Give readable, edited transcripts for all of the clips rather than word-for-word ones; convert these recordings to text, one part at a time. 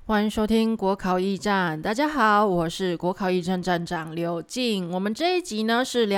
欢迎收听国考驿站，大家好，我是国考驿站站长刘静。我们这一集呢是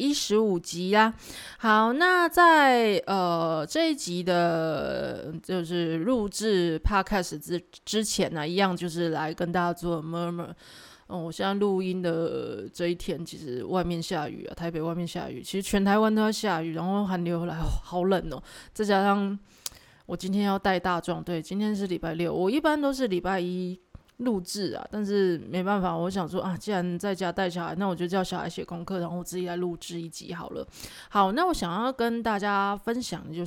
215集啦。好，那在这一集的就是录制 podcast 之前呢，一样就是来跟大家做 murmur。我现在录音的这一天，其实外面下雨啊，台北外面下雨，其实全台湾都要下雨，然后寒流来，好冷哦，再加上我今天要带大壮，对，今天是礼拜六，我一般都是礼拜一录制啊，但是没办法，我想说啊，既然在家带小孩，那我就叫小孩写功课，然后我自己来录制一集好了。好，那我想要跟大家分享的就是，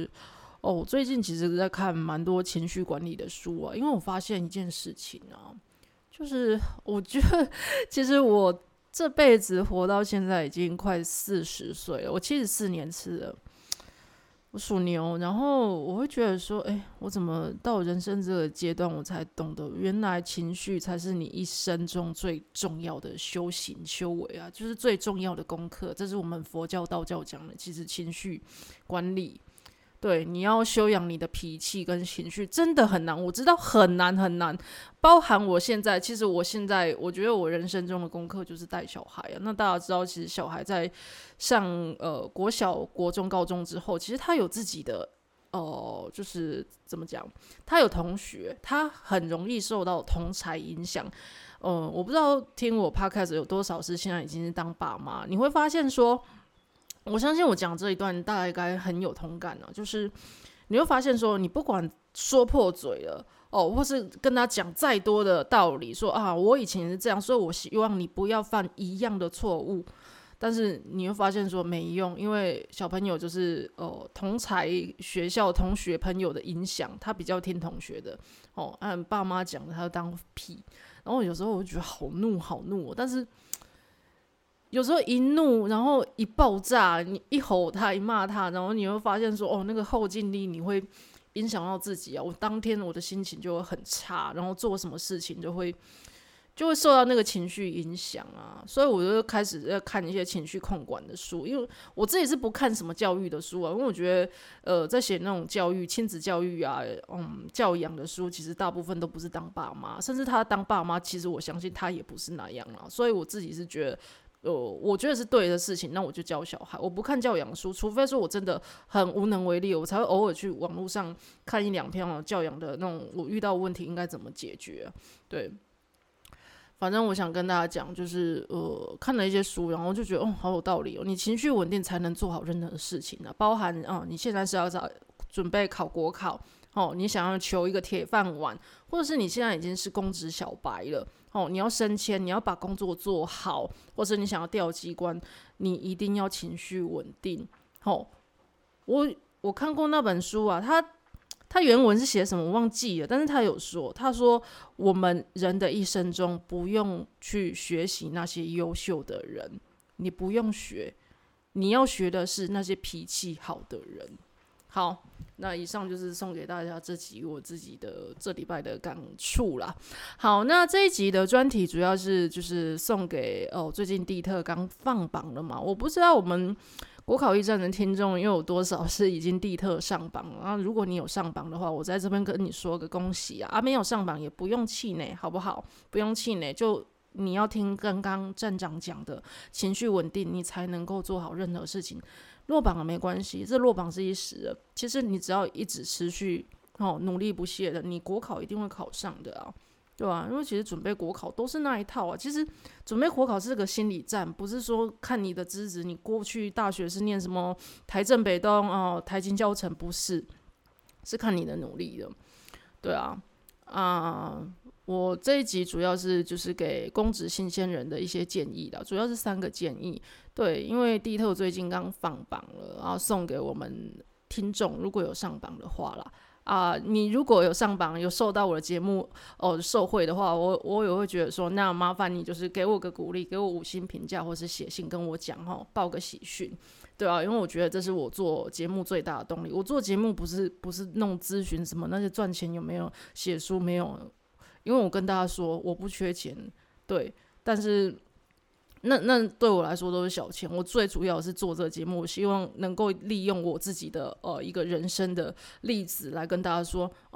我最近其实在看蛮多情绪管理的书啊，因为我发现一件事情啊，就是我觉得其实我这辈子活到现在已经快40岁了，我74年次了。我属牛，然后我会觉得说，我怎么到人生这个阶段，我才懂得原来情绪才是你一生中最重要的修行修为啊，就是最重要的功课。这是我们佛教、道教讲的，其实情绪管理。对，你要修养你的脾气跟情绪，真的很难。我知道很难很难，包含我现在，其实我现在我觉得我人生中的功课就是带小孩啊。那大家知道，其实小孩在上国小、国中、高中之后，其实他有自己的就是怎么讲，他有同学，他很容易受到同侪影响。我不知道听我 podcast 有多少是现在已经是当爸妈，你会发现说。我相信我讲这一段大家应该很有同感啊，就是你会发现说，你不管说破嘴了或是跟他讲再多的道理，说啊我以前是这样，所以我希望你不要犯一样的错误，但是你会发现说没用，因为小朋友就是同侪学校同学朋友的影响，他比较听同学的按爸妈讲的他就当屁，然后有时候我就觉得好怒但是。有时候一怒，然后一爆炸，你一吼他，一骂他，然后你会发现说，那个后劲力你会影响到自己啊。我当天我的心情就会很差，然后做什么事情就会受到那个情绪影响啊。所以我就开始在看一些情绪控管的书，因为我自己是不看什么教育的书啊，因为我觉得在写那种教育、亲子教育啊，教养的书，其实大部分都不是当爸妈，甚至他当爸妈，其实我相信他也不是那样啦。所以我自己是觉得。我觉得是对的事情，那我就教小孩。我不看教养书，除非说我真的很无能为力，我才会偶尔去网络上看1-2篇教养的那种，我遇到问题应该怎么解决。对，反正我想跟大家讲，就是看了一些书，然后就觉得好有道理哦。你情绪稳定才能做好任何的事情啊，包含你现在是要准备考国考。你想要求一个铁饭碗，或者是你现在已经是公职小白了，你要升迁，你要把工作做好，或者你想要调机关，你一定要情绪稳定。我看过那本书啊，他原文是写什么我忘记了，但是他说我们人的一生中不用去学习那些优秀的人，你不用学，你要学的是那些脾气好的人。好，那以上就是送给大家这集我自己的这礼拜的感触啦。好，那这一集的专题主要是就是送给最近地特刚放榜了嘛，我不知道我们国考驿站的听众又有多少是已经地特上榜了啊？如果你有上榜的话，我在这边跟你说个恭喜啊！没有上榜也不用气馁，好不好？不用气馁，就你要听刚刚站长讲的，情绪稳定，你才能够做好任何事情。落榜了没关系，这落榜是一时的。其实你只要一直持续努力不懈的，你国考一定会考上的啊，对吧？因为其实准备国考都是那一套啊。其实准备国考是个心理战，不是说看你的资质，你过去大学是念什么台政北东台经教程，不是，是看你的努力的，对啊。我这一集主要是就是给公职新鲜人的一些建议啦，主要是3个建议。对，因为地特最近刚放榜了，然后送给我们听众，如果有上榜的话啦，你如果有上榜，有受到我的节目受惠的话，我也会觉得说，那麻烦你就是给我个鼓励，给我5星评价，或是写信跟我讲报个喜讯，对啊，因为我觉得这是我做节目最大的动力。我做节目不是弄咨询什么那些赚钱有没有，写书没有。因为我跟大家说我不缺钱，对，但是那对我来说都是小钱。我最主要是做这个节目，我希望能够利用我自己的一个人生的例子来跟大家说，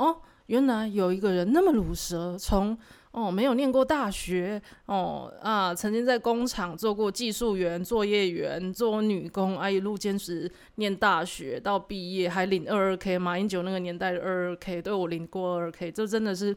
原来有一个人那么鲁蛇，从没有念过大学曾经在工厂做过技术员、作业员、做女工，一路坚持念大学到毕业，还领22K，马英九那个年代的22K，对，我领过22K，这真的是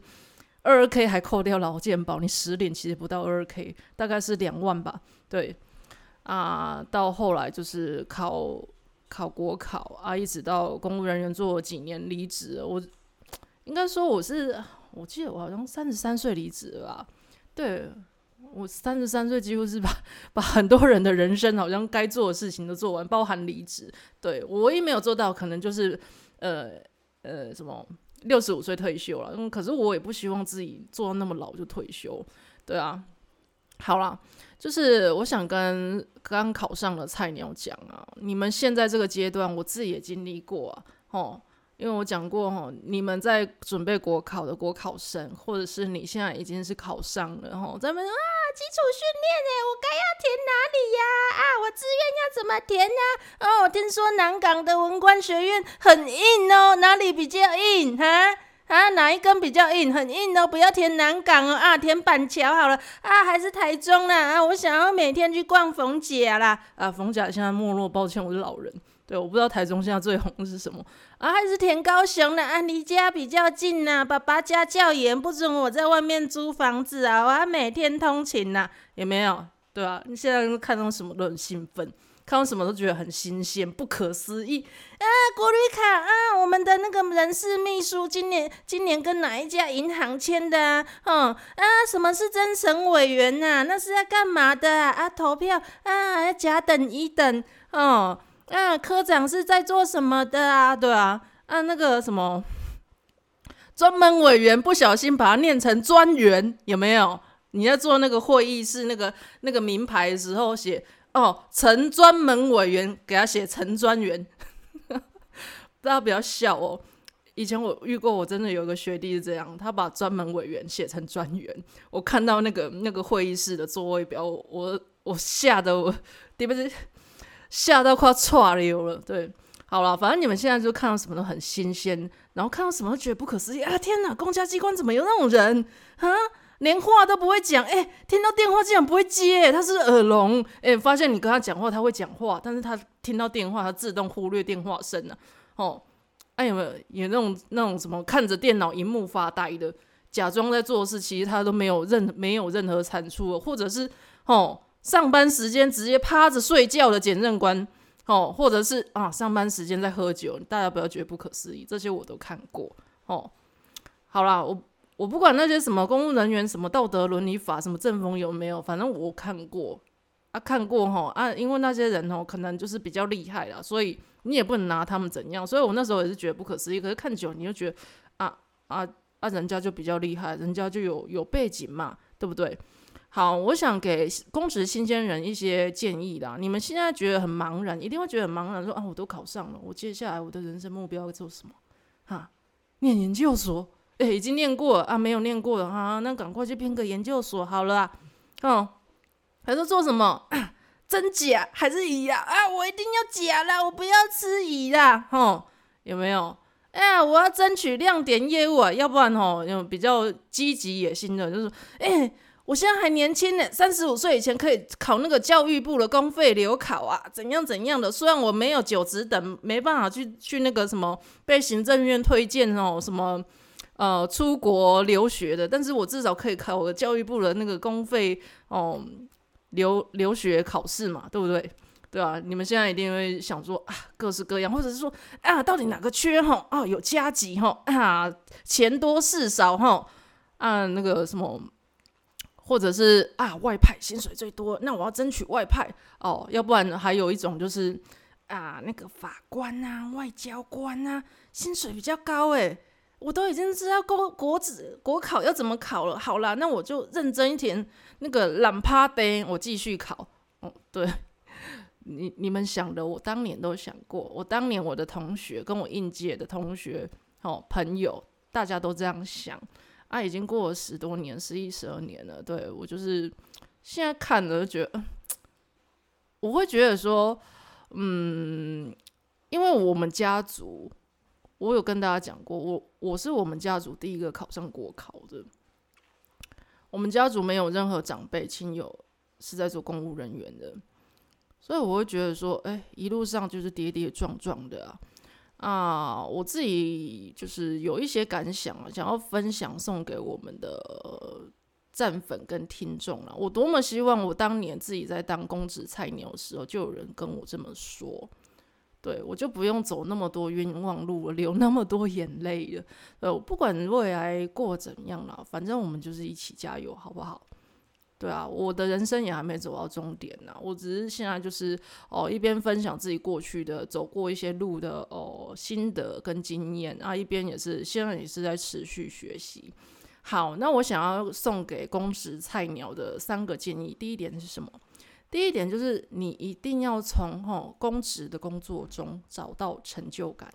22K还扣掉劳健保，你实领其实不到22K，大概是2万吧，对到后来就是考国考一直到公务人员做了几年离职了，我应该说我记得我好像33岁离职了吧？对，我33岁几乎是把很多人的人生好像该做的事情都做完，包含离职。对，我唯一没有做到，可能就是什么65岁退休了。可是我也不希望自己做到那么老就退休。对啊，好啦，就是我想跟刚考上的菜鸟讲你们现在这个阶段，我自己也经历过因为我讲过你们在准备国考的国考生，或者是你现在已经是考上了在那边基础训练我该要填哪里呀？我志愿要怎么填呀？我听说南港的文官学院很硬哪里比较硬哪一根比较硬？很硬不要填南港填板桥好了还是台中啦我想要每天去逛逢甲啦逢甲现在没落，抱歉，我是老人。对，我不知道台中现在最红的是什么还是填高雄啦离家比较近爸爸家教严，不准我在外面租房子我要每天通勤有没有？对啊，你现在看到什么都很兴奋，看到什么都觉得很新鲜，不可思议国旅卡我们的那个人事秘书今年跟哪一家银行签的什么是增审委员那是要干嘛的投票要甲等乙等科长是在做什么的对那个什么专门委员不小心把它念成专员，有没有？你在做那个会议室那个名牌的时候写陈专门委员，给他写陈专员大家不要笑以前我遇过，我真的有个学弟是这样，他把专门委员写成专员。我看到那个会议室的座位表，我吓得吓到快岔溜了。对，好了，反正你们现在就看到什么都很新鲜，然后看到什么都觉得不可思议天哪，公家机关怎么有那种人连话都不会讲听到电话竟然不会接他是耳聋发现你跟他讲话他会讲话，但是他听到电话他自动忽略电话声有没有那种什么看着电脑荧幕发呆的，假装在做事，其实他都没有任何产出或者是上班时间直接趴着睡觉的检任官或者是上班时间在喝酒，大家不要觉得不可思议，这些我都看过好啦，我不管那些什么公务人员什么道德伦理法什么政风有没有，反正我看过因为那些人可能就是比较厉害啦，所以你也不能拿他们怎样，所以我那时候也是觉得不可思议。可是看久你就觉得人家就比较厉害，人家就有背景嘛，对不对？好，我想给公职新鲜人一些建议啦。你们现在觉得很茫然，一定会觉得很茫然，说我都考上了，我接下来我的人生目标要做什么？念研究所？已经念过了没有念过了那赶快去拼个研究所好了还是做什么真甲还是乙我一定要甲啦，我不要吃乙啦有没有？我要争取亮点业务要不然有比较积极野心的，就是我现在还年轻呢，35岁以前可以考那个教育部的公费留考怎样怎样的。虽然我没有9职等，没办法去那个什么被行政院推荐什么出国留学的，但是我至少可以考我教育部的那个公费留学考试嘛，对不对？对啊，你们现在一定会想说各式各样，或者是说到底哪个缺有加级钱多事少那个什么。或者是外派薪水最多，那我要争取外派要不然还有一种就是那个法官外交官薪水比较高我都已经知道国考要怎么考了，好啦，那我就认真一点，那个懒趴呆我继续考对，你们想的我当年都想过，我当年我的同学跟我应届的同学朋友大家都这样想已经过了10多年，11、12年了。对，我就是现在看了就觉得，我会觉得说，因为我们家族， 我有跟大家讲过，我是我们家族第一个考上国考的。我们家族没有任何长辈亲友是在做公务人员的，所以我会觉得说，一路上就是跌跌撞撞的我自己就是有一些感想想要分享送给我们的战粉跟听众我多么希望我当年自己在当公职菜鸟的时候，就有人跟我这么说。对，我就不用走那么多冤枉路了，流那么多眼泪了。我不管未来过怎样啦，反正我们就是一起加油，好不好？对啊，我的人生也还没走到终点我只是现在就是一边分享自己过去的走过一些路的心得跟经验一边也是现在也是在持续学习。好，那我想要送给公职菜鸟的3个建议，第一点是什么？第一点就是你一定要从公职的工作中找到成就感，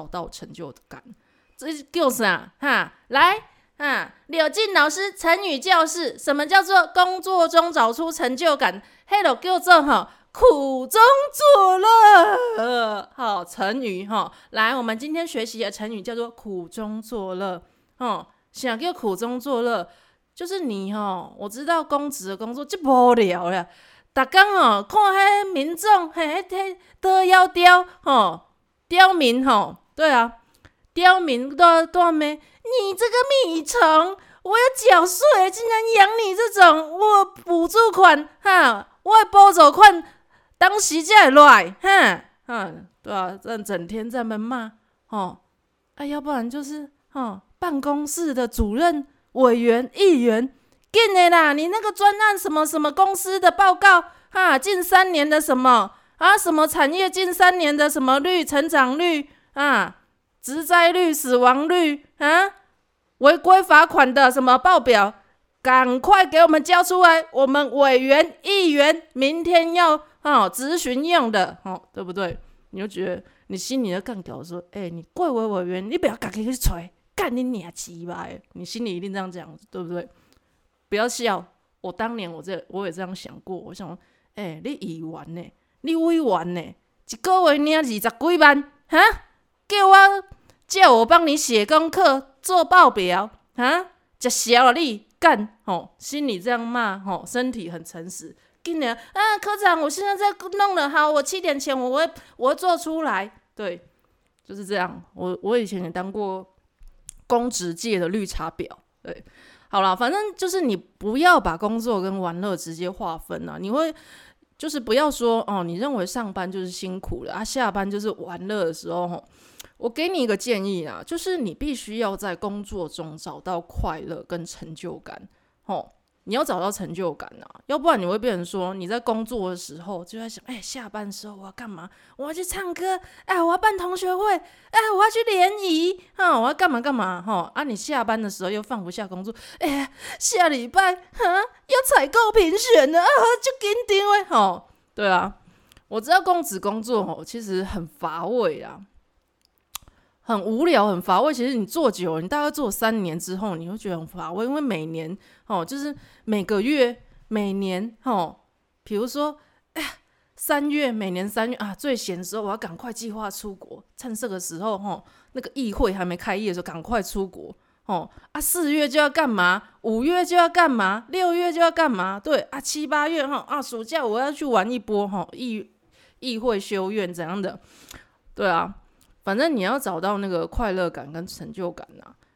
这叫啥？来柳静老师成语教室，什么叫做工作中找出成就感？那就叫做苦中作乐。好，成语来，我们今天学习的成语叫做苦中作乐。啥叫苦中作乐？就是你我知道公职的工作就无聊了。每天看迄民众都要刁民对啊，刁民都骂你这个米虫，我有缴税，竟然养你这种，我补助款我的补助款当时才会来对啊，整天在那边骂要不然就是办公室的主任、委员、议员。紧的啦，你那个专案什么什么公司的报告近3年的什么什么产业近3年的什么率成长率职灾率死亡率违规罚款的什么报表，赶快给我们交出来，我们委员议员明天要质询用的对不对？你就觉得你心里在干屌说你贵为委员，你不要自己去吹，干你娘鸡巴，你心里一定这样讲，对不对？不要笑，我当年我也这样想过。我想说，你议员呢，你委员呢，一个月领20几万，叫我帮你写功课、做报表，吃小了你干心里这样骂身体很诚实。今年科长，我现在在弄了，好，我7点前我会做出来。对，就是这样。我以前也当过公职界的绿茶婊，对。好啦，反正就是你不要把工作跟玩乐直接划分你会就是不要说你认为上班就是辛苦了下班就是玩乐的时候我给你一个建议就是你必须要在工作中找到快乐跟成就感你要找到成就感要不然你会变成说你在工作的时候就在想下班的时候我要干嘛？我要去唱歌我要办同学会我要去联谊我要干嘛干嘛你下班的时候又放不下工作下礼拜要采购评选了就紧张的对啊，我知道公职工作其实很乏味很无聊很乏味，其实你做久了，你大概做3年之后你会觉得很乏味，因为每年就是每个月每年比如说3月每年3月最闲的时候我要赶快计划出国，趁这个时候那个议会还没开业的时候赶快出国4月就要干嘛，5月就要干嘛，6月就要干嘛，对7、8月暑假我要去玩一波议会修院怎样的，对啊，反正你要找到那个快乐感跟成就感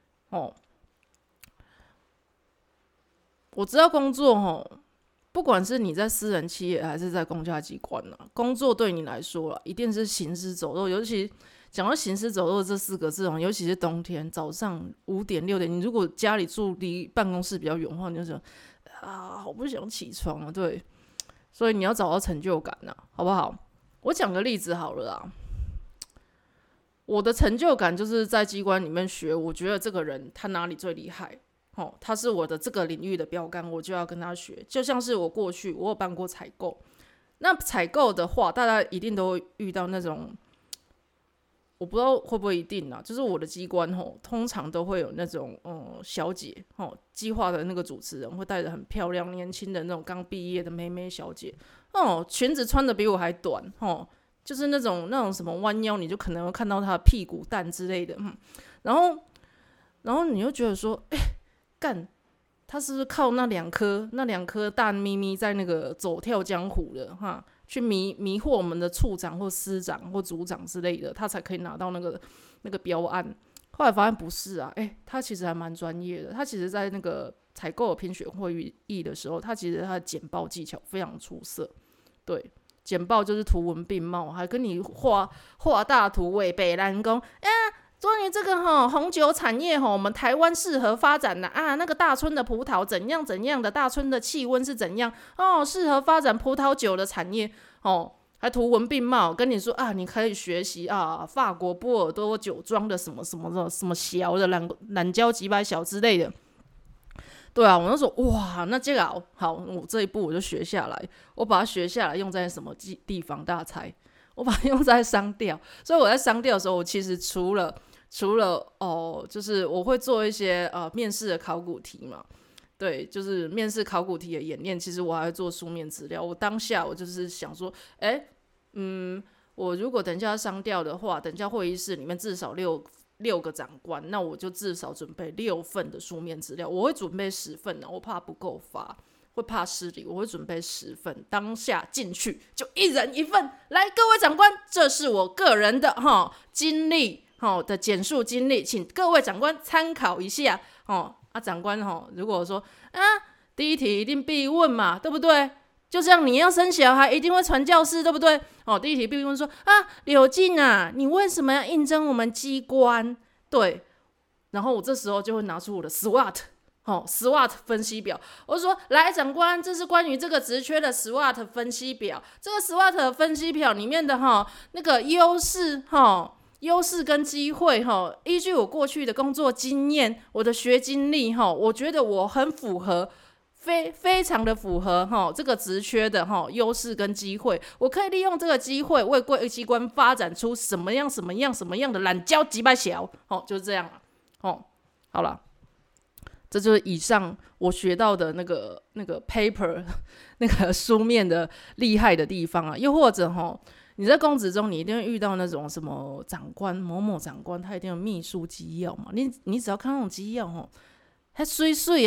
我知道工作不管是你在私人企业还是在公家机关工作对你来说一定是行尸走肉，尤其讲到行尸走肉这4个字尤其是冬天早上5点6点，你如果家里住离办公室比较远的话，你就想好不想起床对，所以你要找到成就感好不好？我讲个例子好了我的成就感就是在机关里面学，我觉得这个人他哪里最厉害他是我的这个领域的标杆，我就要跟他学。就像是我过去我有办过采购，那采购的话大家一定都会遇到那种，我不知道会不会一定就是我的机关通常都会有那种小姐计划的那个主持人会带着很漂亮年轻的那种刚毕业的妹妹小姐裙子穿的比我还短就是那种什么弯腰，你就可能会看到他的屁股蛋之类的，然后你就觉得说，干，他是不是靠那两颗大咪咪在那个走跳江湖的哈，去迷惑我们的处长或司长或组长之类的，他才可以拿到那个标案？后来发现不是啊，他其实还蛮专业的。他其实在那个采购评选会议的时候，他其实他的简报技巧非常出色。对，简报就是图文并茂，还跟你画大图，为北兰宫关于这个红酒产业我们台湾适合发展的那个大村的葡萄怎样怎样的，大村的气温是怎样适合发展葡萄酒的产业还图文并茂，跟你说你可以学习法国波尔多酒庄的什么什么的什么小的懒椒几百小之类的。对啊，我那时候哇，那这个好，我这一步我就学下来，我把它学下来，用在什么地方？大家猜？我把它用在商调。所以我在商调的时候，我其实除了就是我会做一些面试的考古题嘛。对，就是面试考古题的演练，其实我还会做书面资料。我当下我就是想说，我如果等一下商调的话，等一下会议室里面至少六个长官，那我就至少准备6份的书面资料。我会准备10份我怕不够发，会怕失礼，我会准备10份。当下进去就1人1份，来，各位长官，这是我个人的经历的简述经历，请各位长官参考一下长官如果说第一题一定必问嘛，对不对？就像你要生小孩，一定会传教士，对不对？第一题必问说柳静你为什么要应征我们机关？对，然后我这时候就会拿出我的 SWOT 分析表，我就说，来，长官，这是关于这个职缺的 SWOT 分析表。这个 SWOT 分析表里面的那个优势跟机会依据我过去的工作经验，我的学经历我觉得我很符合，非常的符合这个职缺的优势跟机会。我可以利用这个机会为贵机关发展出什么样的懒椒几百小就是这样好了，这就是以上我学到的那个 paper 那个书面的厉害的地方又或者你在公职中，你一定会遇到那种什么长官，某某长官，他一定有秘书机要嘛。你只要看那种机要他水水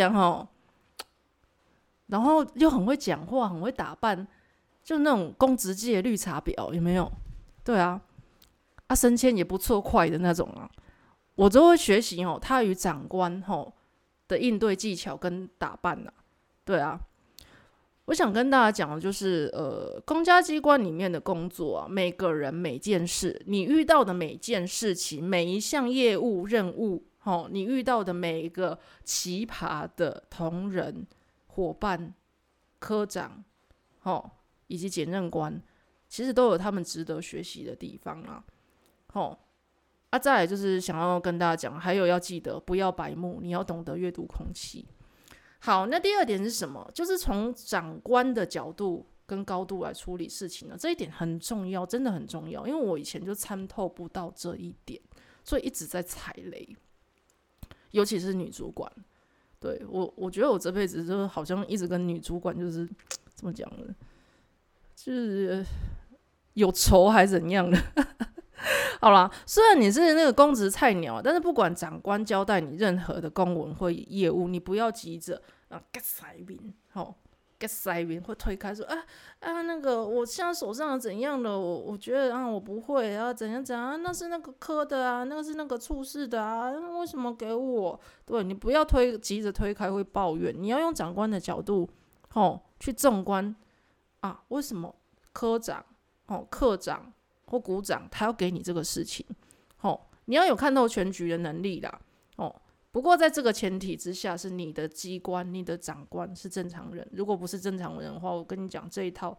然后又很会讲话，很会打扮，就那种公职界绿茶婊，有没有？对啊，升迁也不错，快的那种我都会学习他与长官的应对技巧跟打扮对啊。我想跟大家讲的就是公家机关里面的工作每个人每件事，你遇到的每件事情，每一项业务任务你遇到的每一个奇葩的同仁、伙伴、科长以及检任官，其实都有他们值得学习的地方再来就是想要跟大家讲，还有要记得不要白目，你要懂得阅读空气。好，那第二点是什么？就是从长官的角度跟高度来处理事情这一点很重要，真的很重要。因为我以前就参透不到这一点，所以一直在踩雷，尤其是女主管。对，我觉得我这辈子就好像一直跟女主管就是怎么讲呢？就是有仇还怎样的？好啦，虽然你是那个公职菜鸟，但是不管长官交代你任何的公文会业务，你不要急着get 塞面get 塞面会推开说那个我现在手上怎样的，我觉得我不会怎样那是那个科的那个是那个处室的为什么给我？对，你不要急着推开会抱怨，你要用长官的角度去纵观为什么科长课长或股长他要给你这个事情你要有看透全局的能力啦不过在这个前提之下，是你的机关、你的长官是正常人。如果不是正常人的话，我跟你讲这一套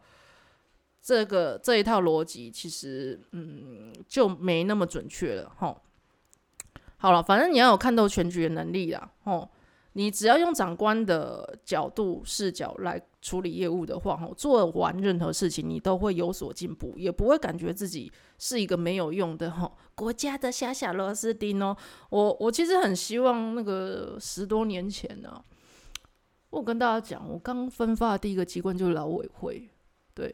逻辑，其实就没那么准确了好了，反正你要有看透全局的能力啦你只要用长官的角度视角来处理业务的话做完任何事情你都会有所进步，也不会感觉自己是一个没有用的国家的小螺丝钉我其实很希望那个10多年前我跟大家讲，我刚分发的第一个机关就是劳委会。对，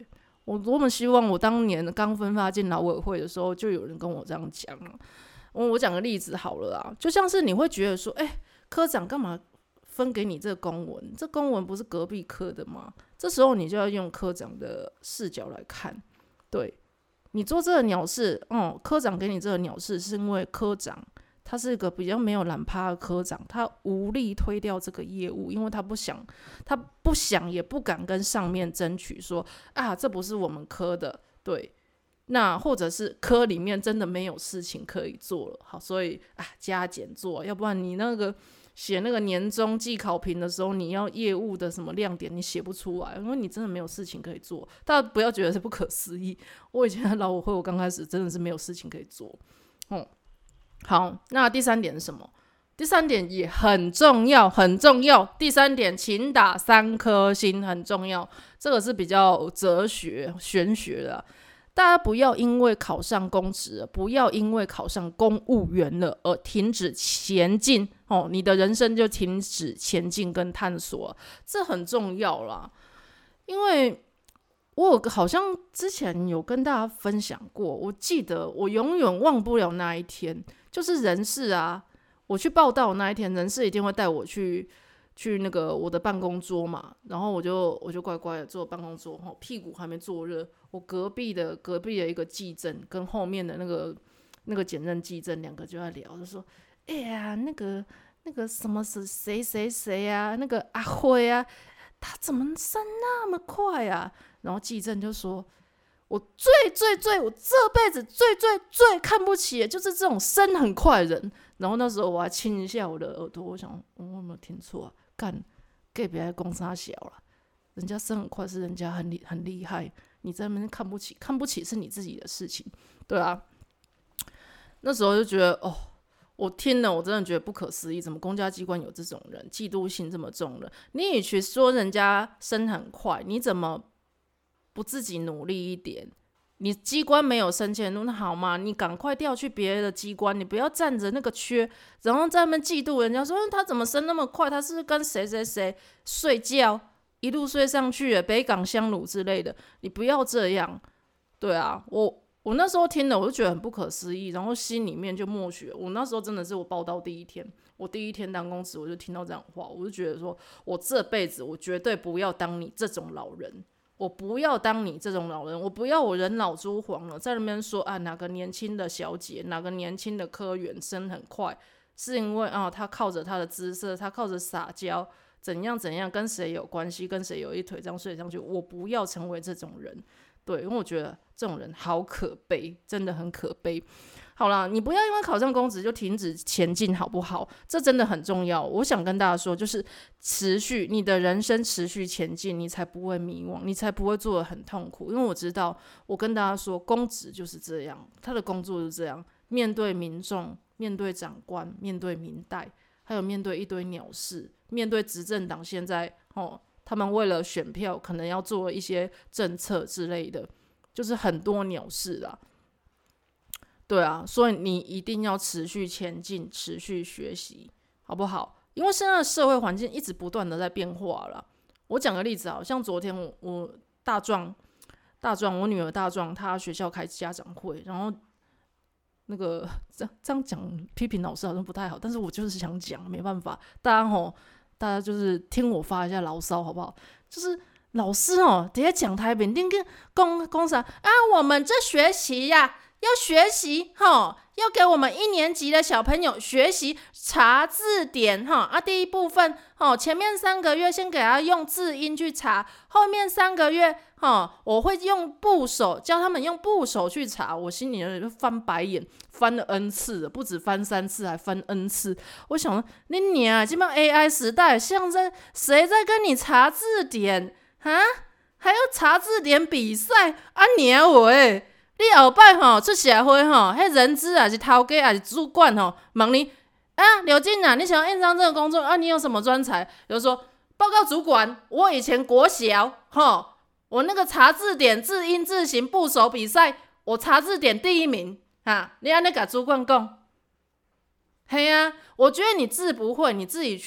我多么希望我当年刚分发进劳委会的时候，就有人跟我这样讲啊。我讲个例子好了啊，就像是你会觉得说，科长干嘛分给你这个公文？这公文不是隔壁科的吗？这时候你就要用科长的视角来看，对，你做这个鸟事，科长给你这个鸟事，是因为科长他是一个比较没有懒趴的科长，他无力推掉这个业务，因为他不想也不敢跟上面争取说啊，这不是我们科的，对。那或者是科里面真的没有事情可以做了，好，所以加减做，要不然你那个写那个年终季考评的时候，你要业务的什么亮点，你写不出来，因为你真的没有事情可以做。大家不要觉得是不可思议，我以前在劳委会，我刚开始真的是没有事情可以做。好，那第三点是什么？第三点也很重要，很重要。第三点，请打3颗星，很重要。这个是比较哲学、玄学的。大家不要因为考上公职了，不要因为考上公务员了而停止前进你的人生就停止前进跟探索，这很重要啦。因为我好像之前有跟大家分享过，我记得我永远忘不了那一天，就是人事啊，我去报道那一天，人事一定会带我去那个我的办公桌嘛，然后我就乖乖的坐办公桌，屁股还没坐热，我隔壁的一个技正跟后面的那个检任技正两个就在聊，就说那个什么是谁谁谁啊，那个阿辉啊，他怎么升那么快啊？然后技正就说，我我这辈子最看不起的就是这种升很快的人。然后那时候我还亲一下我的耳朵，我想我有没有听错啊？干，给别人攻杀小了，人家升很快是人家很厉害，你在那边看不起是你自己的事情，对啊。那时候就觉得我听了我真的觉得不可思议，怎么公家机关有这种人，嫉妒心这么重的？你与其说人家升很快，你怎么不自己努力一点？你机关没有升迁，那好吗？你赶快调去别的机关，你不要占着那个缺，然后在那边嫉妒人家说他怎么升那么快，他是跟谁谁谁睡觉一路睡上去了，北港香炉之类的，你不要这样。对啊，我那时候听了我就觉得很不可思议，然后心里面就默许。我那时候真的是我报到第一天，我第一天当公职，我就听到这样的话，我就觉得说我这辈子我绝对不要当你这种老人，我不要当你这种老人，我不要我人老珠黄了，在那边说哪个年轻的小姐，哪个年轻的科员升很快，是因为他靠着他的姿色，他靠着撒娇，怎样怎样，跟谁有关系，跟谁有一腿这样睡上去，我不要成为这种人。对，因为我觉得这种人好可悲，真的很可悲。好啦，你不要因为考上公职就停止前进，好不好？这真的很重要。我想跟大家说，就是持续你的人生持续前进，你才不会迷惘，你才不会做得很痛苦。因为我知道，我跟大家说，公职就是这样，他的工作就是这样，面对民众，面对长官，面对民代，还有面对一堆鸟事，面对执政党现在他们为了选票，可能要做一些政策之类的，就是很多鸟事啦。对啊，所以你一定要持续前进，持续学习，好不好？因为现在的社会环境一直不断的在变化啦。我讲个例子啊，像昨天我大壮，我女儿大壮，她学校开家长会，然后那个这样讲批评老师好像不太好，但是我就是想讲，没办法，大家就是听我发一下牢骚，好不好？就是老师底下讲台面顶讲啥啊？我们这学期呀，要学习要给我们1年级的小朋友学习查字典第一部分前面3个月先给他用字音去查，后面3个月我会用部首教他们用部首去查。我心里就翻白眼，翻了 N 次了，不止翻3次，还翻 N 次。我想说，你娘，这帮 AI 时代，现在谁在跟你查字典啊？还要查字典比赛啊？娘喂！你后摆出社会迄人资还是头家还是主管问你刘静啊，你想要应上这个工作你有什么专才？比如说报告主管，我以前国小我那个查字典字音字形部首比赛，我查字典第1名你安尼甲主管讲？嘿啊，我觉得你字不会，你自己去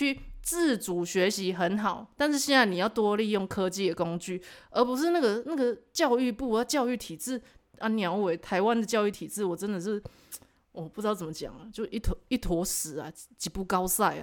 自主学习很好，但是现在你要多利用科技的工具，而不是那个教育部教育体制鸟尾台湾的教育体制，我真的是我不知道怎么讲就一坨屎几步高赛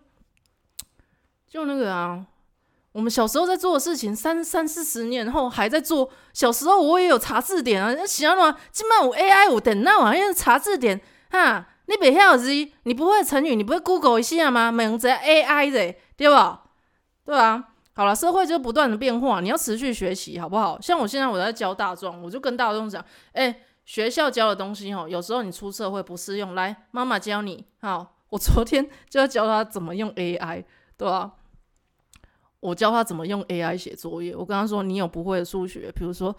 就那个我们小时候在做的事情，30-40年后还在做。小时候我也有查字典想嘛，现在有 AI 有电脑查字典你不晓得你不会成语，你不会 Google 一下吗？问一下 AI 的，对吧？对啊，好了，社会就不断的变化，你要持续学习，好不好？像我现在我在教大众，我就跟大众讲，学校教的东西有时候你出社会不适用，来，妈妈教你。好，我昨天就要教他怎么用 AI， 对吧？我教他怎么用 AI 写作业，我跟他说，你有不会的数学，比如说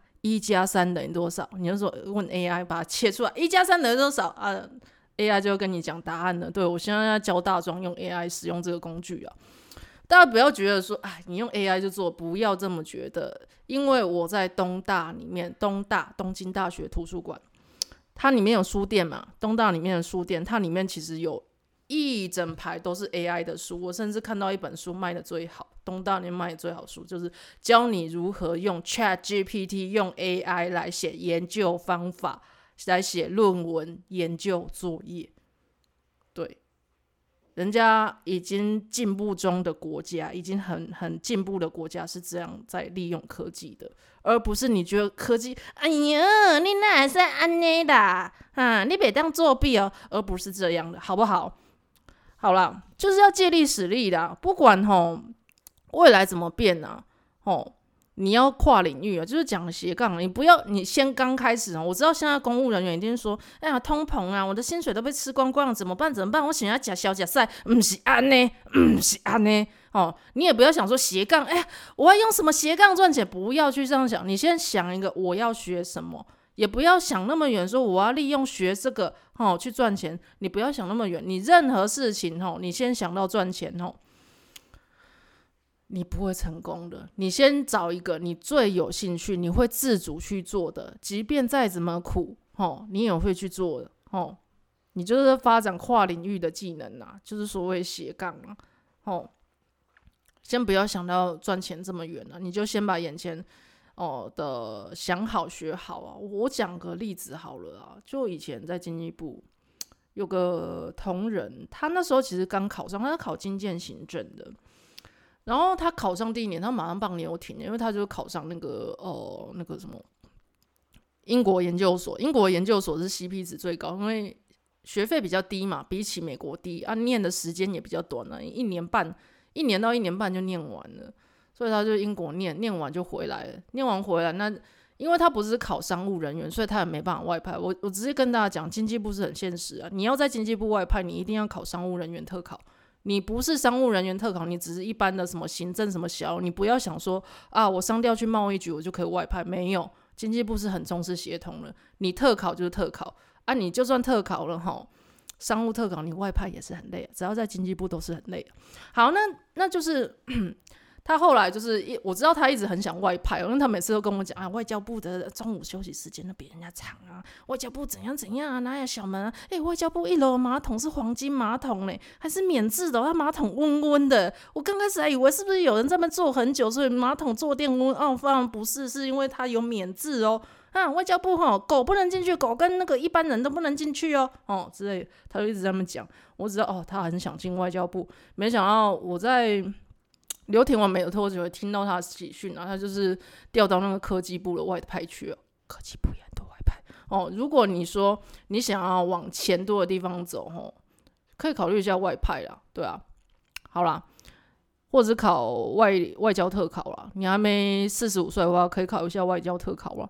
1+3等于多少？你就说问 AI 把它切出来，1+3等于多少？AI 就会跟你讲答案了。对，我现在要教大众用 AI 使用这个工具大家不要觉得说你用 AI 就做，不要这么觉得，因为我在东京大学图书馆，它里面有书店嘛，东大里面的书店，它里面其实有一整排都是 AI 的书，我甚至看到一本书卖的最好，东大里面卖的最好的书就是教你如何用 ChatGPT 用 AI 来写研究方法，来写论文研究作业。对，人家已经进步中的国家，已经很进步的国家是这样在利用科技的，而不是你觉得科技哎呀你哪会是这样啦你不当作弊而不是这样的，好不好？好啦，就是要借力使力啦，不管未来怎么变你要跨领域就是讲斜杠，你不要你先刚开始我知道现在公务人员一定说，哎呀通膨我的薪水都被吃光光了，怎么办？我想要吃小吃菜，不是这样，不是这样你也不要想说斜杠，我要用什么斜杠赚钱，不要去这样想，你先想一个我要学什么。也不要想那么远，说我要利用学这个去赚钱，你不要想那么远，你任何事情你先想到赚钱你不会成功的。你先找一个你最有兴趣，你会自主去做的，即便再怎么苦你也会去做的你就是发展跨领域的技能就是所谓斜杠先不要想到赚钱这么远你就先把眼前的想好学好我讲个例子好了就以前在经济部有个同仁，他那时候其实刚考上，他是考经建行政的，然后他考上第一年，他马上放牛停，因为他就考上那个什么英国研究所，英国研究所是 CP 值最高，因为学费比较低嘛，比起美国低念的时间也比较短1年到1年半就念完了。所以他就英国念完就回来了，念完回来那因为他不是考商务人员，所以他也没办法外派。我直接跟大家讲，经济部是很现实你要在经济部外派，你一定要考商务人员特考。你不是商务人员特考，你只是一般的什么行政什么小，你不要想说我商调去贸易局我就可以外派，没有，经济部是很重视协同的，你特考就是特考你就算特考了商务特考你外派也是很累只要在经济部都是很累好，那就是他后来就是我知道他一直很想外派因为他每次都跟我讲外交部的中午休息时间都比人家长外交部怎样怎样哪有小门外交部1楼的马桶是黄金马桶还是免治的它马桶温温的，我刚开始还以为是不是有人在那边坐很久所以马桶坐垫温当然不是，是因为它有免治外交部狗不能进去，狗跟那个一般人都不能进去之类的，他就一直在那边讲，我知道他很想进外交部，没想到我在留停完没有多久听到他的喜讯他就是调到那个科技部的外派去科技部也很多外派如果你说你想要往钱多的地方走可以考虑一下外派啦，对好啦，或者是考外交特考啦，你还没45岁的话可以考一下外交特考啦。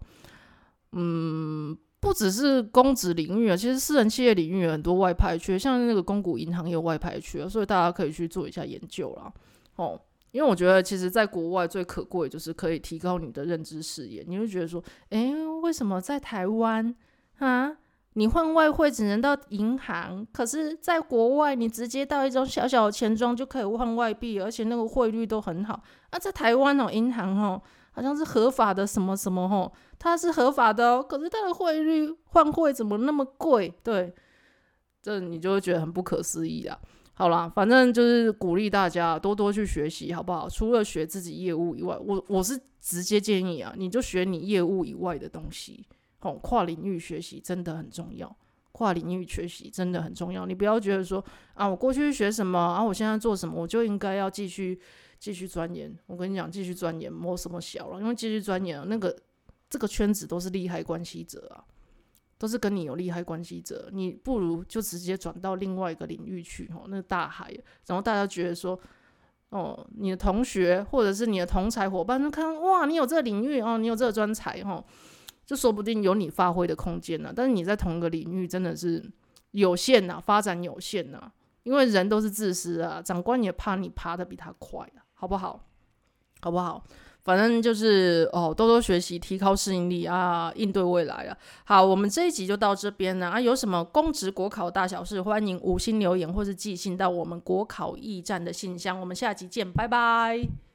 不只是公职领域其实私人企业领域有很多外派区，像那个公股银行也有外派区所以大家可以去做一下研究啦因为我觉得其实在国外最可贵就是可以提高你的认知视野，你会觉得说为什么在台湾你换外汇只能到银行，可是在国外你直接到一种小小的钱庄就可以换外币，而且那个汇率都很好在台湾银行好像是合法的什么什么它是合法的可是它的汇率换汇怎么那么贵，对，这你就会觉得很不可思议啦。 好啦，反正就是鼓励大家多多去学习，好不好？除了学自己业务以外，我是直接建议啊，你就学你业务以外的东西。跨领域学习真的很重要，跨领域学习真的很重要。你不要觉得说啊，我过去学什么啊，我现在做什么，我就应该要继续钻研。我跟你讲，继续钻研没什么小了，因为继续钻研这个圈子都是利害关系者啊。都是跟你有利害关系者，你不如就直接转到另外一个领域去，那个大海，然后大家觉得说，你的同学或者是你的同才伙伴就看，哇，你有这个领域你有这个专才，就说不定有你发挥的空间啊。但是你在同一个领域真的是有限啊，发展有限啊，因为人都是自私啊，长官也怕你爬得比他快啊，好不好？好不好？反正就是多多学习，提高适应力啊，应对未来啊。好，我们这一集就到这边了啊。有什么公职国考大小事，欢迎5星留言或是寄信到我们国考驿站的信箱。我们下集见，拜拜。